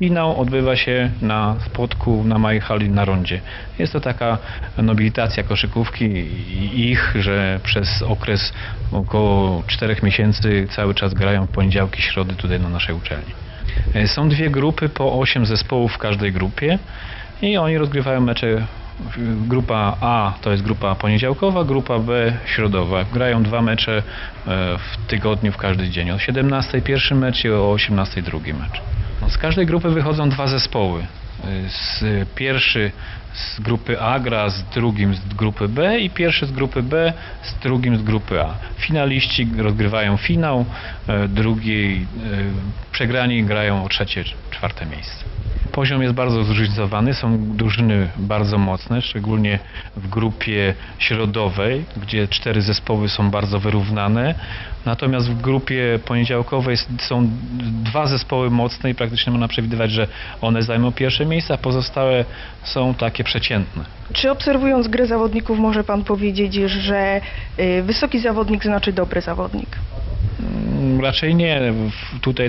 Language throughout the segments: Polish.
Finał odbywa się na Spodku, na małej hali na rondzie. Jest to taka nobilitacja koszykówki i ich, że przez okres około 4 miesięcy cały czas grają w poniedziałki, środy tutaj na naszej uczelni. Są dwie grupy, po 8 zespołów w każdej grupie i oni rozgrywają mecze. Grupa A to jest grupa poniedziałkowa, grupa B środowa. Grają 2 mecze w tygodniu w każdy dzień. O 17 pierwszy mecz i o 18 drugi mecz. Z każdej grupy wychodzą 2 zespoły. Pierwszy z grupy A gra z drugim z grupy B i pierwszy z grupy B z drugim z grupy A. Finaliści rozgrywają finał, drugi przegrani grają o 3., 4. miejsce. Poziom jest bardzo zróżnicowany, są drużyny bardzo mocne, szczególnie w grupie środowej, gdzie 4 zespoły są bardzo wyrównane. Natomiast w grupie poniedziałkowej są 2 zespoły mocne i praktycznie można przewidywać, że one zajmą pierwsze miejsca, a pozostałe są takie przeciętne. Czy obserwując grę zawodników może pan powiedzieć, że wysoki zawodnik znaczy dobry zawodnik? Raczej nie. Tutaj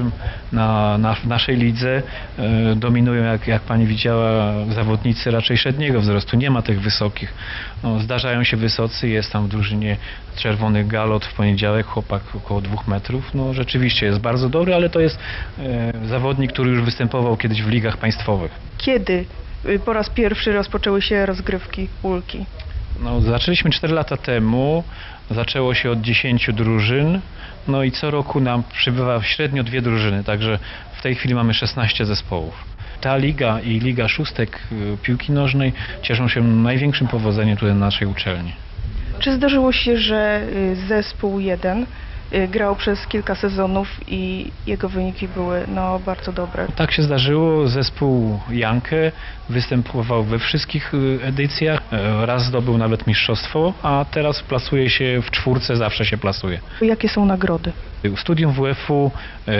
w naszej lidze dominują, jak pani widziała, zawodnicy raczej średniego wzrostu. Nie ma tych wysokich. Zdarzają się wysocy. Jest tam w drużynie Czerwony Galot w poniedziałek, chłopak około 2 metrów. No rzeczywiście jest bardzo dobry, ale to jest zawodnik, który już występował kiedyś w ligach państwowych. Kiedy po raz pierwszy rozpoczęły się rozgrywki Ulki? Zaczęliśmy 4 lata temu. Zaczęło się od 10 drużyn. No i co roku nam przybywa średnio 2 drużyny, także w tej chwili mamy 16 zespołów. Ta liga i Liga Szóstek piłki nożnej cieszą się największym powodzeniem tutaj na naszej uczelni. Czy zdarzyło się, że zespół jeden grał przez kilka sezonów i jego wyniki były bardzo dobre? Tak się zdarzyło. Zespół Jankę występował we wszystkich edycjach. Raz zdobył nawet mistrzostwo, a teraz plasuje się w 4, zawsze się plasuje. Jakie są nagrody? Studium WF-u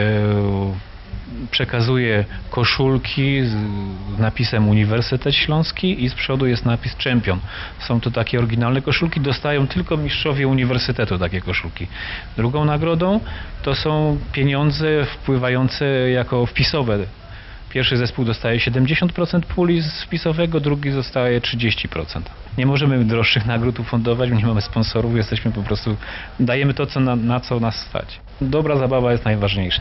przekazuje koszulki z napisem Uniwersytet Śląski i z przodu jest napis Czempion. Są to takie oryginalne koszulki, dostają tylko mistrzowie uniwersytetu takie koszulki. Drugą nagrodą to są pieniądze wpływające jako wpisowe. Pierwszy zespół dostaje 70% puli wpisowego, drugi dostaje 30%. Nie możemy droższych nagród ufundować, nie mamy sponsorów, jesteśmy po prostu, dajemy to, na co nas stać. Dobra zabawa jest najważniejsza.